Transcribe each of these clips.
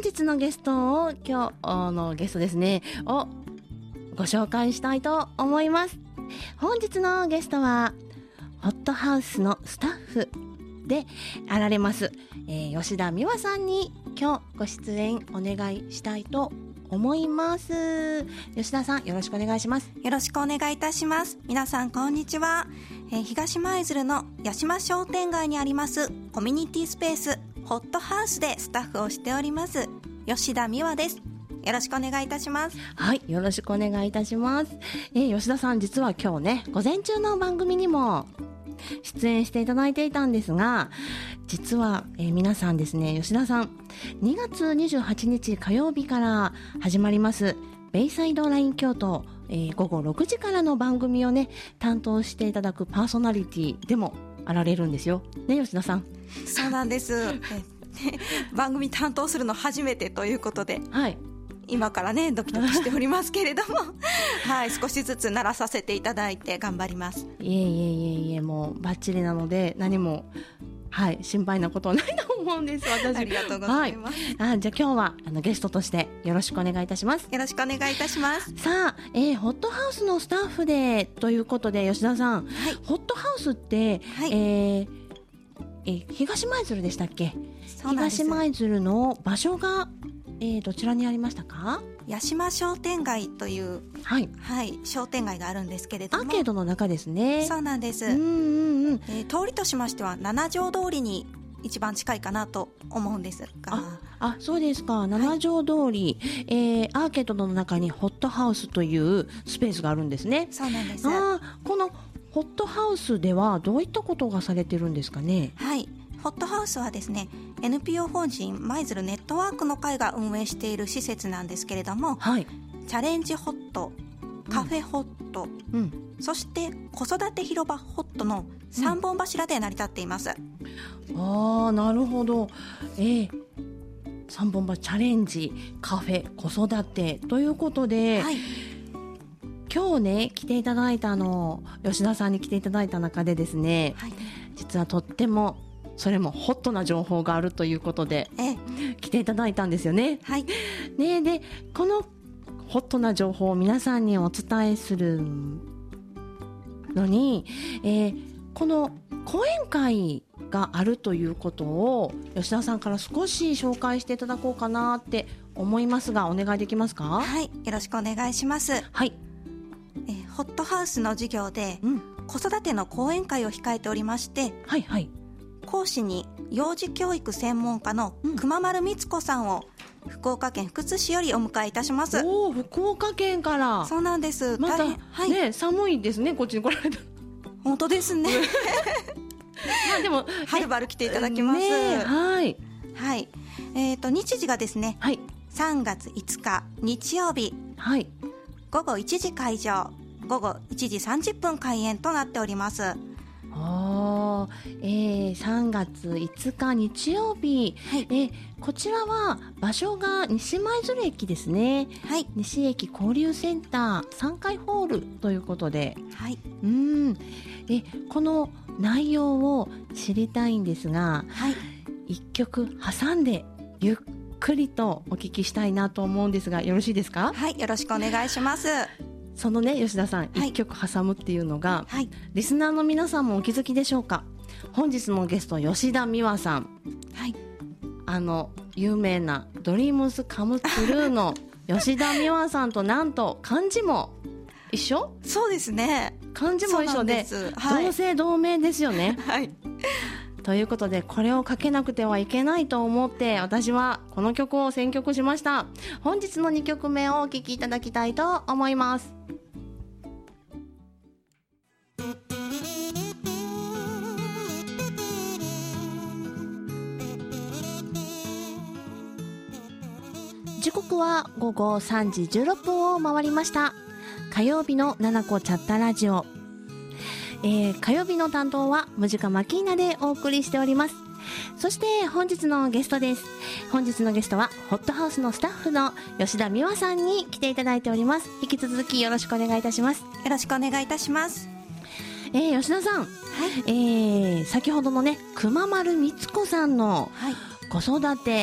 日のゲストを今日のゲストですねをご紹介したいと思います。本日のゲストはホットハウスのスタッフであられます、吉田美和さんに今日ご出演お願いしたいと思います。吉田さん、よろしくお願いします。 よろしくお願いいたします。皆さんこんにちは。東舞鶴の八島商店街にありますコミュニティスペースホットハウスでスタッフをしております吉田美和です。よろしくお願いいたします。 はい、よろしくお願いいたします。吉田さん、実は今日ね、午前中の番組にも出演していただいていたんですが、実は、皆さんですね、吉田さん2月28日火曜日から始まりますベイサイドライン京都、午後6時からの番組をね担当していただくパーソナリティでもあられるんですよね、吉田さん。 そうなんです番組担当するの初めてということで、はい、今からねドキドキしておりますけれどもはい、少しずつ慣らさせていただいて頑張ります。 いえ、もうバッチリなので何も、はい、心配なことはないと思うんです。私ありがとうございます、 はい、じゃあ今日はゲストとしてよろしくお願いいたします。 よろしくお願いいたします。 さあ、ホットハウスのスタッフでということで、吉田さん、はい、ホットハウスって、はい、東舞鶴でしたっけ？東舞鶴の場所が、どちらにありましたか？ 八島商店街という、はいはい、商店街があるんですけれども、 アーケードの中ですね。 そうなんです。通りとしましては七条通りに一番近いかなと思うんですが、 そうですか。七条通り、アーケードの中にホットハウスというスペースがあるんですね。 そうなんです。 このホットハウスではどういったことがされてるんですかね？ はい、ホットハウスはですね、 NPO 法人舞鶴ネットワークの会が運営している施設なんですけれども、はい、チャレンジホット、カフェホット、そして子育て広場ホットの3本柱で成り立っています。 なるほど。3本柱、チャレンジ、カフェ、子育てということで、はい、今日ね来ていただいた吉田さんに来ていただいた中でですね、はい、実はとってもそれもホットな情報があるということで来ていただいたんですよね。はい、でこのホットな情報を皆さんにお伝えするのに、この講演会があるということを吉田さんから少し紹介していただこうかなって思いますが、お願いできますか？ はい、よろしくお願いします。はい、ホットハウスの授業で、子育ての講演会を控えておりまして、はいはい、講師に幼児教育専門家の熊丸光子さんを福岡県福津市よりお迎えいたします。 福岡県から。そうなんです。また、はい、寒いですね、こっちに来られた。 本当ですねでもはるばる来ていただきます、はい、はい、日時がですね、はい、3月5日日曜日、はい、午後1時会場、午後1時30分開演となっております。 3月5日日曜日、はい、こちらは場所が西舞鶴駅ですね、はい、西駅交流センター3階ホールということで、はい、この内容を知りたいんですが、はい、1曲挟んでゆっくりとお聞きしたいなと思うんですが、よろしいですか？ はい、よろしくお願いします。 そのね、吉田さん、1曲挟むっていうのが、はい、リスナーの皆さんもお気づきでしょうか？本日のゲスト吉田美和さん、はい、有名なドリームズカムトゥルーの吉田美和さんとなんと漢字も一緒？そうですね、漢字も一緒で、はい、同姓同名ですよね。はい、ということでこれをかけなくてはいけないと思って私はこの曲を選曲しました。本日の2曲目をお聴きいただきたいと思います。時刻は午後3時16分を回りました。火曜日の七子チャッタラジオ、火曜日の担当はムジカマキーナでお送りしております。そして本日のゲストです。本日のゲストはホットハウスのスタッフの吉田美和さんに来ていただいております。引き続きよろしくお願いいたします。 よろしくお願いいたします。 吉田さん、はい、先ほどのね熊丸光子さんの子育て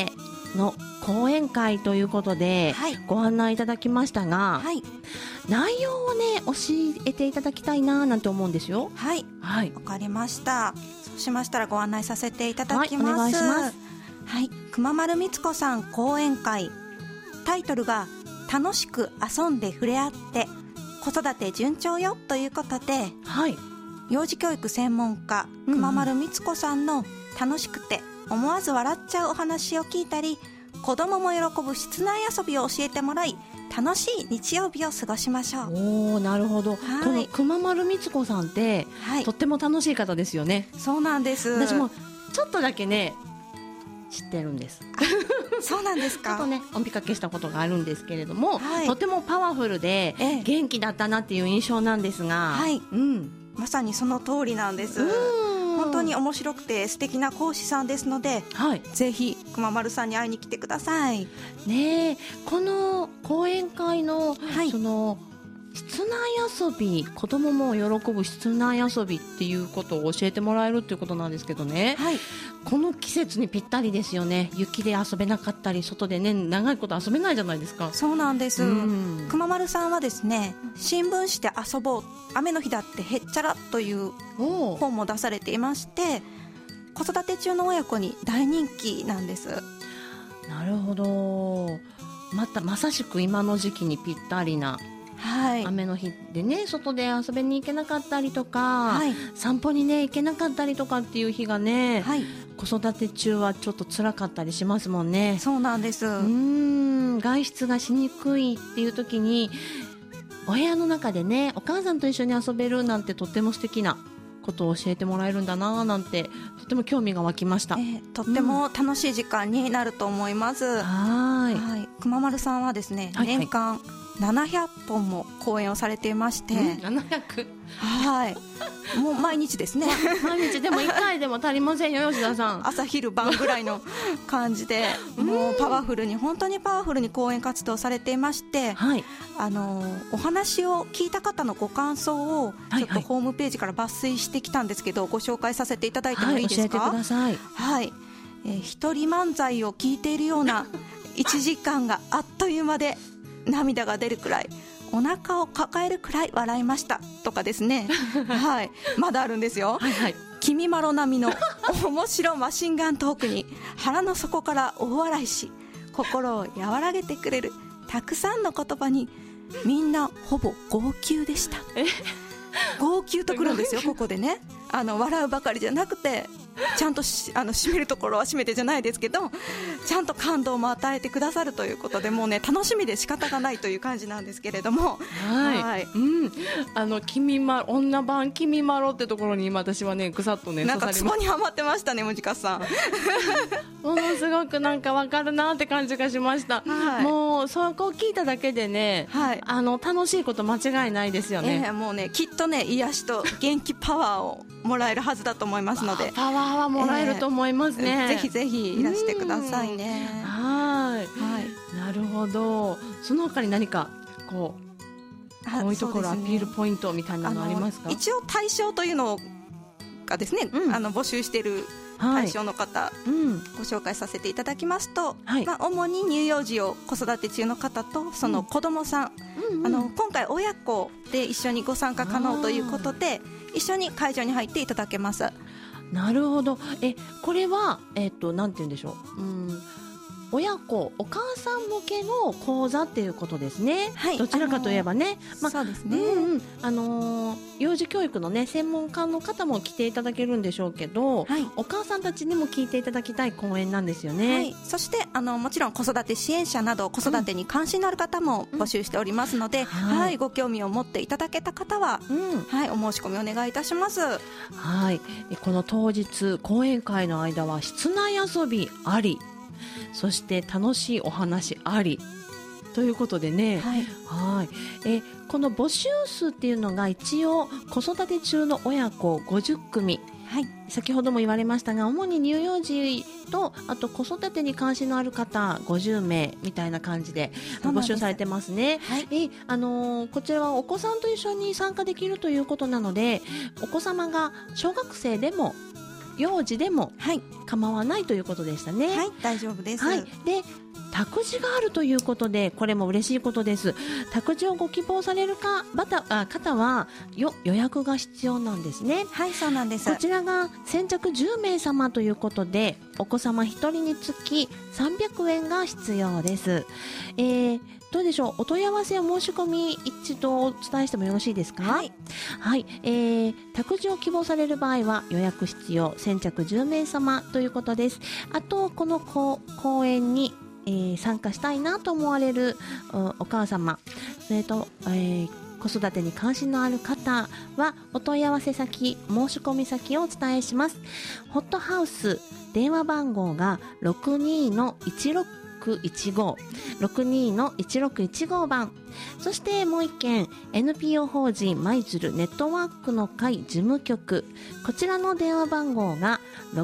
の講演会ということで、ご案内いただきましたが、内容をね教えていただきたいななんて思うんですよ。 わかりました。そうしましたらご案内させていただきます。 お願いします。 熊丸光子さん講演会、タイトルが楽しく遊んで触れ合って子育て順調よということで、幼児教育専門家熊丸光子さんの楽しくて思わず笑っちゃうお話を聞いたり、子供も喜ぶ室内遊びを教えてもらい、楽しい日曜日を過ごしましょう。 なるほど。この熊丸光子さんって、とっても楽しい方ですよね。 そうなんです。 私もちょっとだけね知ってるんです。 そうなんですか。 ちょっとねお見かけしたことがあるんですけれども、とてもパワフルで元気だったなっていう印象なんですが、 まさにその通りなんです。本当に面白くて素敵な講師さんですので、ぜひ熊丸さんに会いに来てください。 ねえ、この講演会の、その室内遊び、子供も喜ぶ室内遊びっていうことを教えてもらえるっていうことなんですけどね、この季節にぴったりですよね。雪で遊べなかったり、外でね長いこと遊べないじゃないですか。 そうなんです。熊丸さんはですね、新聞紙で遊ぼう、雨の日だってへっちゃらという本も出されていまして、子育て中の親子に大人気なんです。 なるほど。まさしく今の時期にぴったりな、雨の日でね外で遊びに行けなかったりとか、散歩にね行けなかったりとかっていう日がね、子育て中はちょっと辛かったりしますもんね。 そうなんです。 外出がしにくいっていう時にお部屋の中でねお母さんと一緒に遊べるなんて、とっても素敵なことを教えてもらえるんだななんて、とても興味が湧きました。 とっても楽しい時間になると思います。熊丸さんはですね、年間700本も講演をされていまして、 700？ もう毎日ですね。 毎日でも1回でも足りませんよ吉田さん。 朝昼晩ぐらいの感じでもうパワフルに、本当にパワフルに講演活動されていまして、お話を聞いた方のご感想をちょっとホームページから抜粋してきたんですけど、ご紹介させていただいてもいいですか？ 教えてください。 一人漫才を聞いているような1時間があっという間で涙が出るくらい、お腹を抱えるくらい笑いましたとかですね。まだあるんですよ。君まろ並みの面白マシンガントークに腹の底から大笑いし、心を和らげてくれるたくさんの言葉に、みんなほぼ号泣でした。号泣とくるんですよ、ここでね。笑うばかりじゃなくて、ちゃんと締めるところは締めてじゃないですけど、ちゃんと感動も与えてくださるということで、もうね楽しみで仕方がないという感じなんですけれども、女版君まろってところに今私はねぐさっとねなんかツボにはまってましたね、もじかさん。 ものすごくなんかわかるなって感じがしました。もうそこを聞いただけでね、楽しいこと間違いないですよね。 もうねきっとね癒しと元気パワーをもらえるはずだと思いますので、 パワーはもらえると思いますね。 ぜひぜひいらしてくださいね。 なるほど。その他に何かこういうところアピールポイントみたいなのありますか？ 一応対象というのがですね、募集している対象の方、ご紹介させていただきますと、主に乳幼児を子育て中の方とその子どもさん、今回親子で一緒にご参加可能ということで、一緒に会場に入っていただけます。 なるほど。これはなんて言うんでしょう、親子お母さん向けの講座っていうことですね。どちらかといえばね、 そうですね。 幼児教育のね専門家の方も来ていただけるんでしょうけど、お母さんたちにも聞いていただきたい講演なんですよね。 そしてもちろん子育て支援者など子育てに関心のある方も募集しておりますので、ご興味を持っていただけた方は、お申し込みお願いいたします。 この当日講演会の間は室内遊びあり、そして楽しいお話ありということでね、この募集数っていうのが一応子育て中の親子50組、先ほども言われましたが主に乳幼児とあと子育てに関心のある方50名みたいな感じで募集されてますね。こちらはお子さんと一緒に参加できるということなので、お子様が小学生でも幼児でも構わないということでしたね。 はい、大丈夫です。 はい、で託児があるということで、これも嬉しいことです。託児をご希望される方は予約が必要なんですね。 はい、そうなんです。 こちらが先着10名様ということで、お子様1人につき300円が必要です。どうでしょう、お問い合わせや申し込み一度お伝えしてもよろしいですか？はい、はい、託児を希望される場合は予約必要、先着10名様ということです。あとこの講演に参加したいなと思われるお母様、それと、子育てに関心のある方はお問い合わせ先、申し込み先をお伝えします。ホットハウス電話番号が 62-1615 62-1615 番、そしてもう一件 NPO 法人舞鶴ネットワークの会事務局、こちらの電話番号が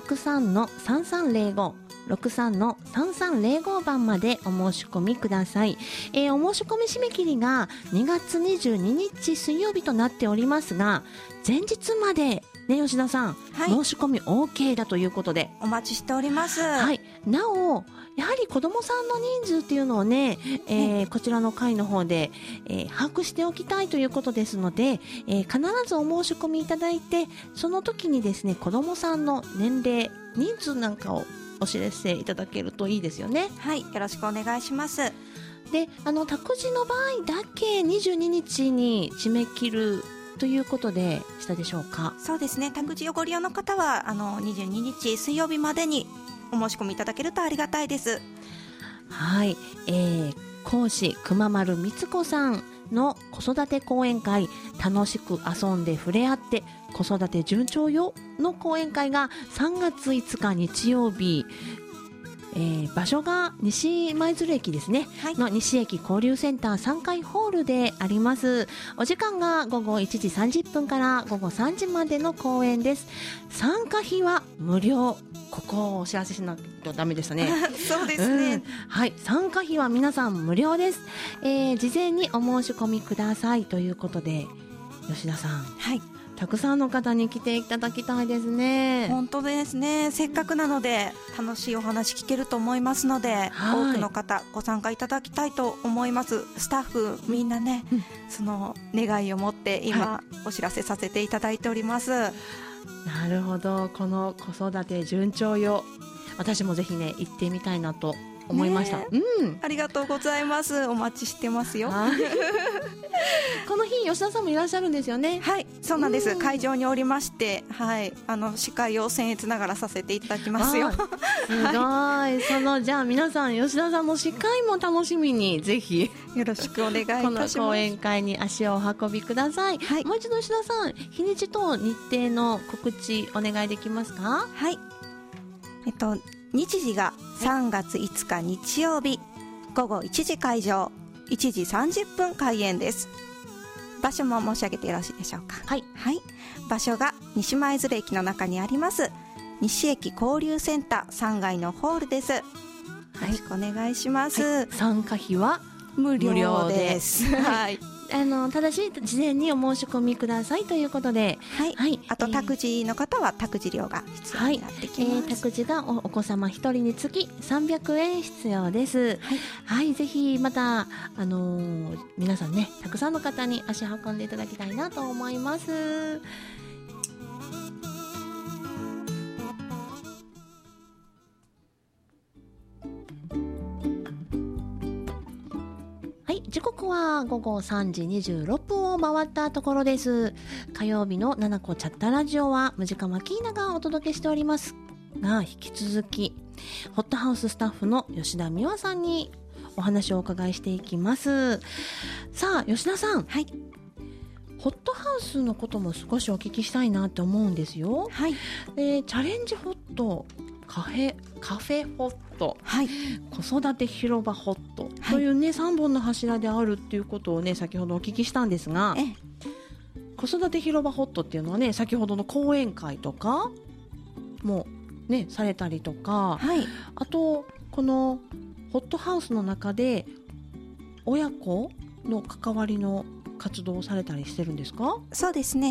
63-330563-3305 番までお申し込みください。お申し込み締め切りが2月22日水曜日となっておりますが、前日までね、吉田さん、はい、申し込み OK だということでお待ちしております。 はい、なおやはり子どもさんの人数っていうのをね、こちらの会の方で、把握しておきたいということですので、必ずお申し込みいただいて、その時にですね、子どもさんの年齢、人数なんかをお知らせいただけるといいですよね。 はい、よろしくお願いします。 で、託児の場合だけ22日に締め切るということでしたでしょうか？ そうですね、託児をご利用の方は22日水曜日までにお申し込みいただけるとありがたいです。 はい、講師熊丸光子さんの子育て講演会、楽しく遊んで触れ合って子育て順調よの講演会が3月5日日曜日、場所が西舞鶴駅ですね、はい、の西駅交流センター3階ホールであります。お時間が午後1時30分から午後3時までの講演です。参加費は無料。ここをお知らせしないとダメでしたね。 そうですね、 はい、参加費は皆さん無料です。事前にお申し込みくださいということで、吉田さん、 はい、 たくさんの方に来ていただきたいですね。 本当ですね、せっかくなので楽しいお話聞けると思いますので、多くの方ご参加いただきたいと思います。スタッフみんなね、その願いを持って今、お知らせさせていただいております。 なるほど、この子育て順調よ、私もぜひね行ってみたいなと思いました。 ありがとうございます。お待ちしてますよ。 この日吉田さんもいらっしゃるんですよね。 はい、そうなんです。会場におりまして、はい、司会を僭越ながらさせていただきますよ。すごい、 はい、じゃあ皆さん吉田さんの司会も楽しみにぜひよろしくお願いいたします。 この講演会に足をお運びください。はい、もう一度吉田さん、日にちと日程の告知お願いできますか？ はい、日時が3月5日日曜日、午後1時会場、1時30分開演です。場所も申し上げてよろしいでしょうか？ はい、 はい、場所が西舞鶴駅の中にあります西駅交流センター3階のホールです。よろしくお願いします。はい、 参加費は無料です。はい、 ただし事前にお申し込みくださいということで、 はいはい、あと託児の方は託児料が必要になってきます。 託児がお子様1人につき300円必要です。はい、はい、ぜひまた、皆さんね、たくさんの方に足運んでいただきたいなと思います。時刻は午後3時26分を回ったところです。火曜日の7個チャッタラジオはムジカマキーナがお届けしておりますが、引き続きホットハウススタッフの吉田美和さんにお話をお伺いしていきます。さあ吉田さん、はい、ホットハウスのことも少しお聞きしたいなって思うんですよ。はい、チャレンジホット、カフェホット、はい、子育て広場ホットというね、3本の柱であるっていうことをね、先ほどお聞きしたんですが、子育て広場ホットっていうのはね、先ほどの講演会とかもねされたりとか、はい、あとこのホットハウスの中で親子の関わりの活動をされたりしてるんですか？ そうですね、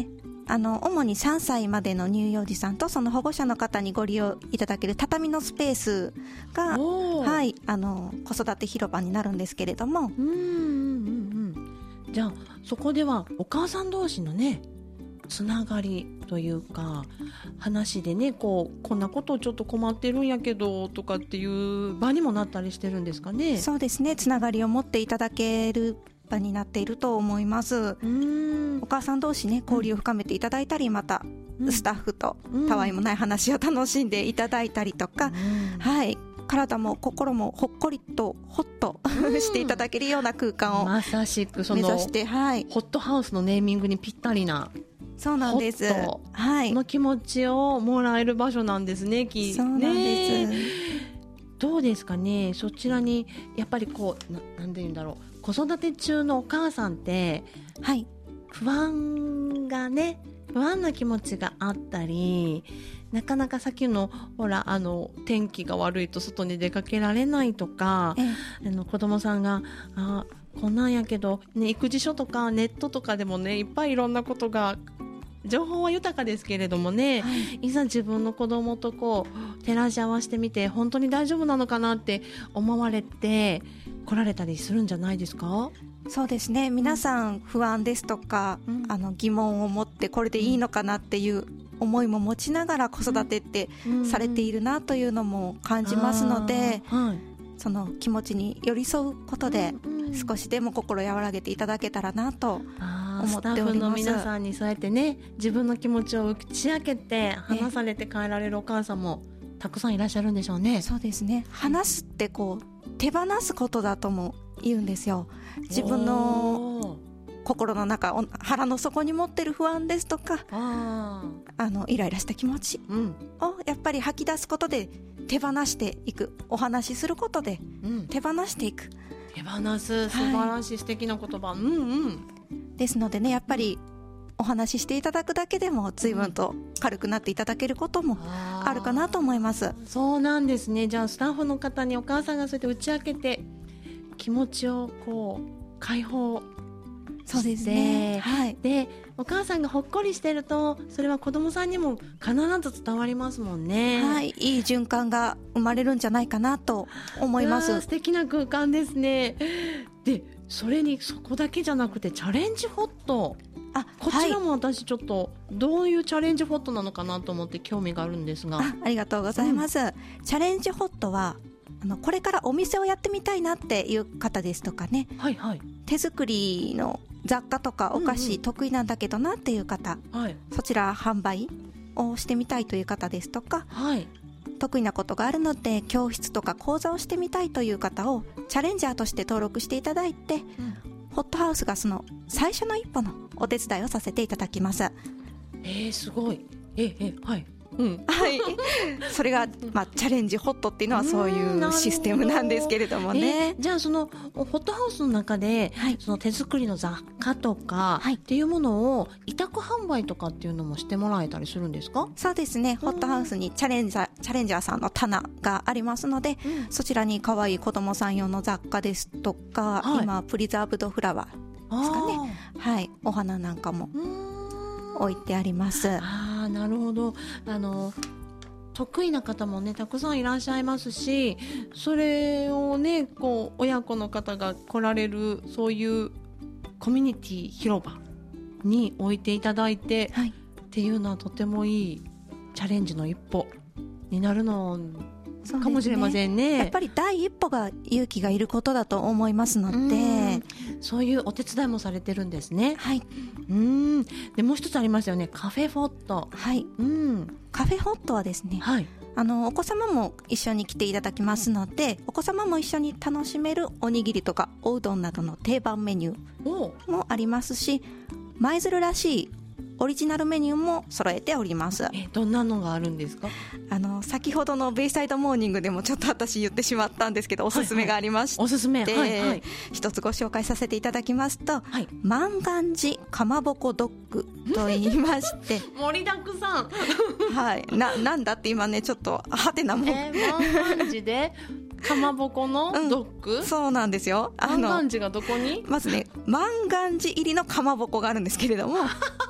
主に3歳までの乳幼児さんとその保護者の方にご利用いただける畳のスペースが、はい、子育て広場になるんですけれども、 じゃあそこではお母さん同士のねつながりというか話でねこんなことちょっと困ってるんやけどとかっていう場にもなったりしてるんですかね。 そうですね、つながりを持っていただける場になっていると思います。お母さん同士ね交流を深めていただいたり、またスタッフとたわいもない話を楽しんでいただいたりとか、はい、体も心もほっこりとホッとしていただけるような空間をまさしくその目指して、はい、 ホットハウスのネーミングにぴったりな、 そうなんです、 はい、の気持ちをもらえる場所なんですね。 そうなんです、 どうですかね、そちらにやっぱりなんて言うんだろう、子育て中のお母さんって、 はい、 不安な気持ちがあったり、なかなかさっきのほら天気が悪いと外に出かけられないとか、子供さんがこんなんやけど、ね、育児書とかネットとかでもねいっぱいいろんなことが情報は豊かですけれどもね、はい、いざ自分の子供と照らし合わせてみて本当に大丈夫なのかなって思われて来られたりするんじゃないですか。 そうですね、皆さん不安ですとか、疑問を持ってこれでいいのかなっていう思いも持ちながら子育てってされているなというのも感じますので、その気持ちに寄り添うことで少しでも心和らげていただけたらなと思っております。 スタッフの皆さんにそうやってね自分の気持ちを打ち明けて話されて帰られるお母さんもたくさんいらっしゃるんでしょうね。 そうですね、話すって手放すことだとも言うんですよ。自分の心の中、腹の底に持ってる不安ですとかイライラした気持ちをやっぱり吐き出すことで手放していく、お話しすることで手放していく、 手放す、素晴らしい、素敵な言葉、 ですのでね、やっぱりお話ししていただくだけでも随分と軽くなっていただけることもあるかなと思います。 そうなんですね。じゃあスタッフの方にお母さんがそうやって打ち明けて気持ちを解放して、 そうですね、はい、 でお母さんがほっこりしてるとそれは子供さんにも必ず伝わりますもんね。 はい、いい循環が生まれるんじゃないかなと思います。 素敵な空間ですね。でそこだけじゃなくてチャレンジホット、こちらも私ちょっとどういうチャレンジホットなのかなと思って興味があるんですが。 ありがとうございます、チャレンジホットはこれからお店をやってみたいなっていう方ですとかね、手作りの雑貨とかお菓子得意なんだけどなっていう方、そちら販売をしてみたいという方ですとか、得意なことがあるので教室とか講座をしてみたいという方をチャレンジャーとして登録していただいて、ホットハウスがその最初の一歩のお手伝いをさせていただきます。 すごい。はい、 それが、チャレンジホットっていうのはそういうシステムなんですけれどもね。 じゃあそのホットハウスの中で、その手作りの雑貨とかっていうものを委託販売とかっていうのもしてもらえたりするんですか。 そうですね、ホットハウスにチャレンジャーさんの棚がありますので、そちらに可愛い子供さん用の雑貨ですとか、今プリザーブドフラワーですかね、お花なんかも置いてあります。 なるほど。得意な方もねたくさんいらっしゃいますし、それをね親子の方が来られるそういうコミュニティ広場に置いていただいて、っていうのはとてもいいチャレンジの一歩になるのかもしれませんね。 やっぱり第一歩が勇気がいることだと思いますので、 そういうお手伝いもされてるんですね。でもう一つありますよね、カフェフォット。カフェフォットはですね、お子様も一緒に来ていただきますので、お子様も一緒に楽しめるおにぎりとかおうどんなどの定番メニューもありますし、舞鶴らしいオリジナルメニューも揃えております。 どんなのがあるんですか。 先ほどのベイサイドモーニングでもちょっと私言ってしまったんですけど、おすすめがありまして、 おすすめ、 一つご紹介させていただきますと、万願寺かまぼこドッグと言いまして盛りだくさんなんだって今ねちょっとハテなもん、 万願寺でかまぼこのドッグ、 そうなんですよ。 万願寺がどこに。 まずね、万願寺入りのかまぼこがあるんですけれども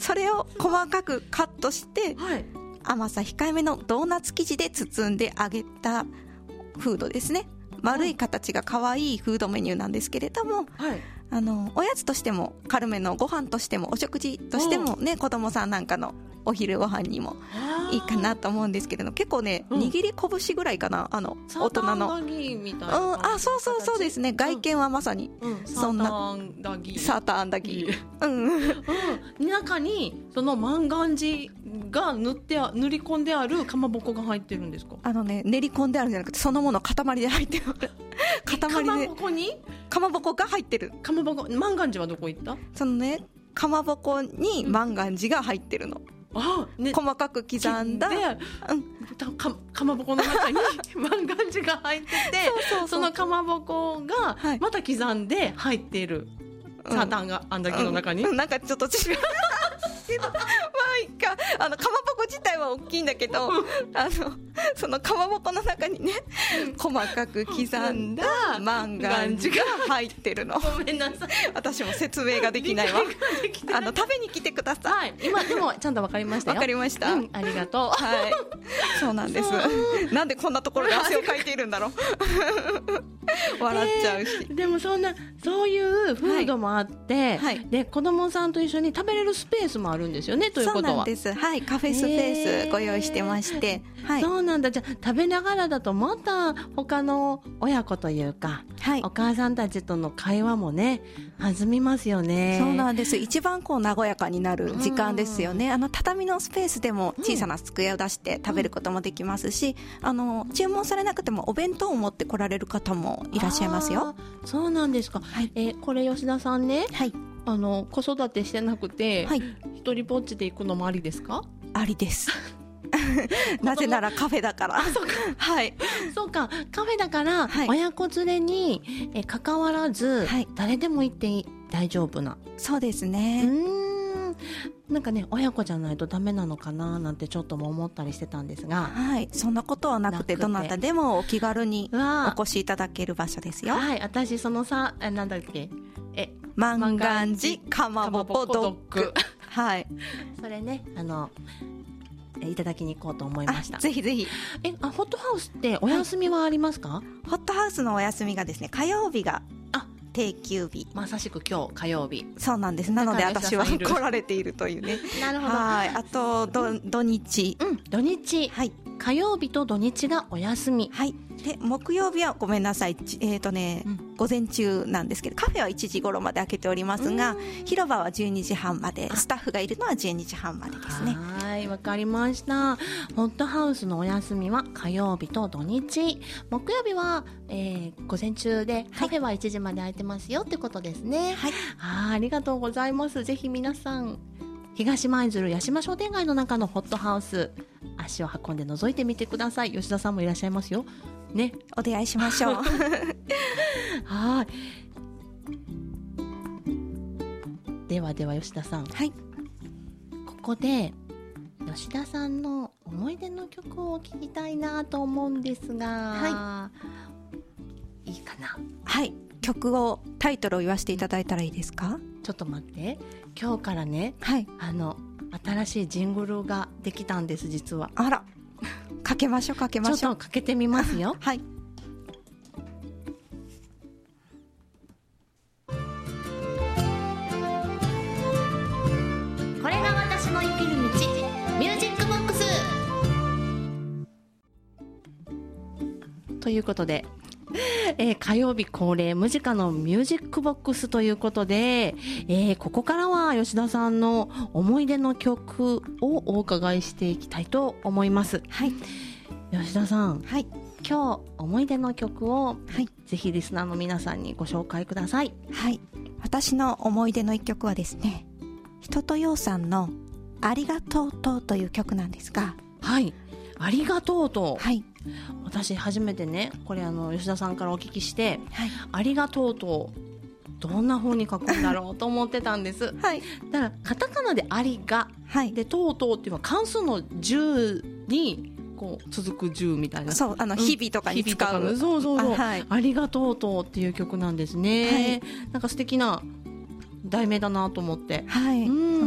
それを細かくカットして、はい、甘さ控えめのドーナツ生地で包んで揚げたフードですね。丸い形が可愛いフードメニューなんですけれども、はい、おやつとしても軽めのご飯としてもお食事としてもね、子供さんなんかのお昼ご飯にもいいかなと思うんですけれど、結構ね、握り拳ぐらいかな、大人のサーターアンダギーみたいな、 そうですね、外見はまさにそんな、サーターアンダギー、 中にその万願寺が塗り込んであるかまぼこが入ってるんですか？ 練り込んであるんじゃなくて、そのもの塊で入ってる塊でかまぼこにかまぼこが入ってる。 かまぼこ、万願寺はどこ行った？ そのね、かまぼこに万願寺が入ってるの、ね、細かく刻んだ、 かまぼこの中に万願寺が入っててそのかまぼこがまた刻んで入っている、サーターアンダギーの中に、 なんかちょっと違うまあいいか、かまぼこ自体は大きいんだけど、そのかまぼこの中にね、細かく刻んだ万願寺が入ってるの。 ごめんなさい、 私も説明ができないわ。食べに来てください。 はい、今でもちゃんと分かりましたよ。 分かりました、 ありがとう。 はい、そうなんです。なんでこんなところで汗をかいているんだろう笑っちゃうし、 でもそういうフードもあって、で子供さんと一緒に食べれるスペースもあるんですよね。ということはそうなんです、はい、カフェスペースご用意してまして、 そうなんだ。じゃあ食べながらだとまた他の親子というか、お母さんたちとの会話もね弾みますよね。 そうなんです。一番和やかになる時間ですよね。畳のスペースでも小さな机を出して食べることもできますし、注文されなくてもお弁当を持って来られる方もいらっしゃいますよ。 そうなんですか。これ吉田さんね、子育てしてなくて、一人ぼっちで行くのもありですか？ ありですなぜならカフェだから。 そうか、はい、そうか、カフェだから、親子連れに関わらず、誰でも行って大丈夫な。 そうですね。 なんかね、親子じゃないとダメなのかななんてちょっとも思ったりしてたんですが、 そんなことはなくて、どなたでもお気軽にお越しいただける場所ですよ。 私そのなんだっけ、 万願寺かまぼこドッグそれね、いただきに行こうと思いました。 ぜひぜひ。 ホットハウスってお休みはありますか？ ホットハウスのお休みがですね、火曜日が定休日。 まさしく今日火曜日。 そうなんです。なので私は来られているというね。 なるほど。 あと土日、 土日、火曜日と土日がお休み。 で木曜日はごめんなさい、午前中なんですけど、カフェは1時頃まで開けておりますが、広場は12時半まで、スタッフがいるのは12時半までですね。 わかりました。ホットハウスのお休みは火曜日と土日、木曜日は、午前中で、カフェは1時まで開いてますよってことですね。ありがとうございます。ぜひ皆さん東舞鶴八島商店街の中のホットハウス、足を運んで覗いてみてください。吉田さんもいらっしゃいますよね。 お出会いしましょうでは吉田さん、ここで吉田さんの思い出の曲を聴きたいなと思うんですが、いいかな。 曲をタイトルを言わせていただいたらいいですか？ ちょっと待って、今日からね、新しいジングルができたんです。実はあら、かけましょう。ちょっとかけてみますよはい。 これが私の生きる道、ミュージックボックスということで、火曜日恒例ムジカのミュージックボックスということで、ここからは吉田さんの思い出の曲をお伺いしていきたいと思います。吉田さん、今日思い出の曲を、ぜひリスナーの皆さんにご紹介ください。 私の思い出の一曲はですね、人とようさんのありがとうとという曲なんですが、 ありがとうと、私初めてね、これ吉田さんからお聞きして、ありがとうとどんな風に書くんだろうと思ってたんです。だからカタカナでありが、でとうとうっていうのは関数の10にこう続く10みたいな、 そう、日々とかに使う、 ありがとうとっていう曲なんですね。なんか素敵な題名だなと思って。 そうなんで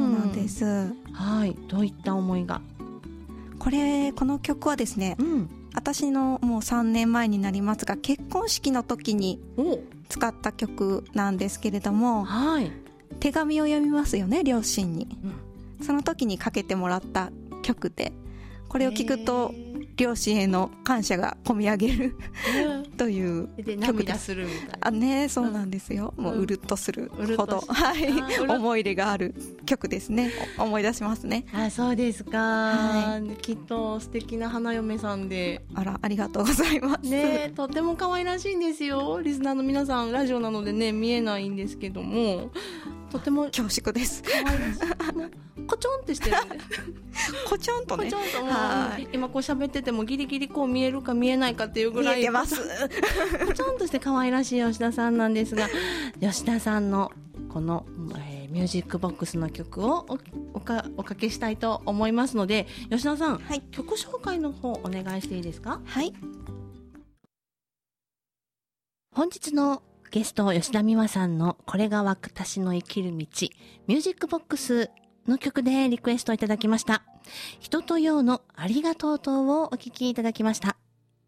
です、 はい。どういった思いが？ この曲はですね、私のもう3年前になりますが、結婚式の時に使った曲なんですけれども、はい、手紙を読みますよね、両親に、その時にかけてもらった曲で、これを聞くと両親への感謝が込み上げるという曲です。 涙するみたいな。 ね、そうなんですよ。もううるっとするほど、はい、思い入れがある曲ですね。思い出しますね。 そうですか、はい、きっと素敵な花嫁さんで。 ありがとうございます。 ね、とても可愛らしいんですよ。リスナーの皆さん、ラジオなのでね見えないんですけども、とても恐縮です。 可愛らしい。コチョンってしてるんでコチョンとね、 今こう喋っててもギリギリこう見えるか見えないかっていうぐらい見えてますコチョンとして可愛らしい吉田さんなんですが、吉田さんのこの、ミュージックボックスの曲をおかけしたいと思いますので、吉田さん、はい、曲紹介の方お願いしていいですか？ はい。 本日のゲスト吉田美和さんのこれが私の生きる道ミュージックボックスの曲でリクエストいただきました。人とようのありがとうとをお聴きいただきました。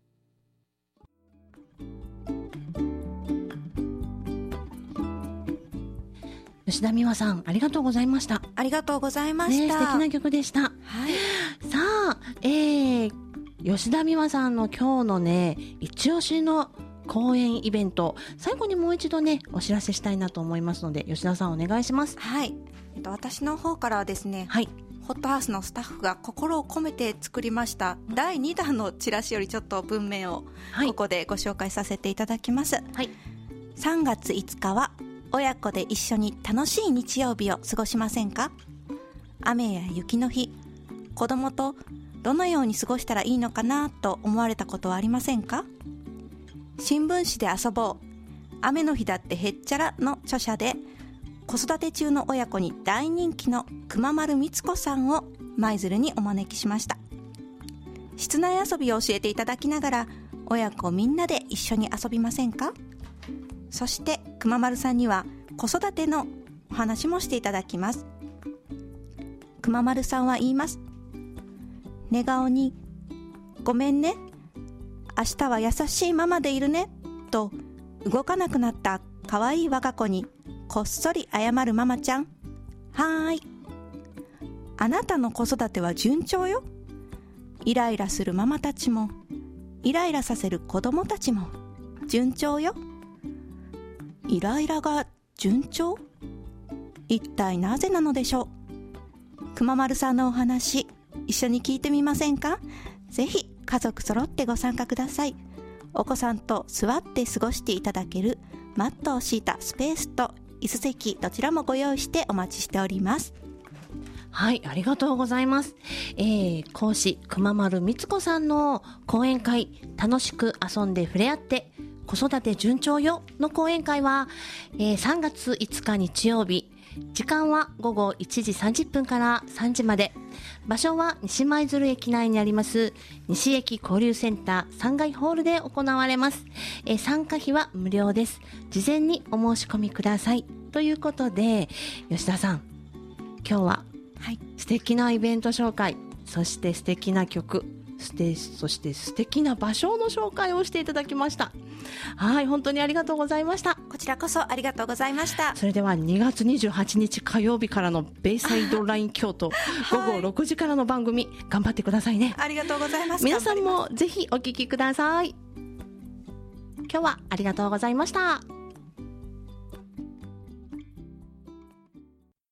吉田美和さん、ありがとうございました。 ありがとうございました。 素敵な曲でした。はい。さあ、吉田美和さんの今日のね、一押しの公演イベント、最後にもう一度ねお知らせしたいなと思いますので、吉田さんお願いします。 はい、私の方からはですね、はい、ホットハウスのスタッフが心を込めて作りました第2弾のチラシよりちょっと文面をここでご紹介させていただきます。はい、3月5日は親子で一緒に楽しい日曜日を過ごしませんか？雨や雪の日、子供とどのように過ごしたらいいのかなと思われたことはありませんか？新聞紙で遊ぼう、雨の日だってへっちゃらの著者で子育て中の親子に大人気の熊丸光子さんを舞鶴にお招きしました。室内遊びを教えていただきながら親子みんなで一緒に遊びませんか？そして熊丸さんには子育てのお話もしていただきます。熊丸さんは言います。寝顔にごめんね、明日は優しいママでいるねと動かなくなった可愛い我が子にこっそり謝るママちゃん、はーい、あなたの子育ては順調よ。イライラするママたちもイライラさせる子供たちも順調よ。イライラが順調？一体なぜなのでしょう。熊丸さんのお話一緒に聞いてみませんか？ぜひ家族揃ってご参加ください。お子さんと座って過ごしていただけるマットを敷いたスペースと椅子席、どちらもご用意してお待ちしております。 はい、ありがとうございます。講師熊丸光子さんの講演会、楽しく遊んで触れ合って子育て順調よの講演会は、3月5日日曜日、時間は午後1時30分から3時まで。場所は西舞鶴駅内にあります西駅交流センター3階ホールで行われます。参加費は無料です。事前にお申し込みください。ということで、吉田さん、今日は素敵なイベント紹介、そして素敵な曲、そして素敵な場所の紹介をしていただきました。はい、本当にありがとうございました。 こちらこそありがとうございました。 それでは2月28日火曜日からのベイサイドライン京都午後6時からの番組、頑張ってくださいね。 ありがとうございます。 皆さんもぜひお聞きください。今日はありがとうございました。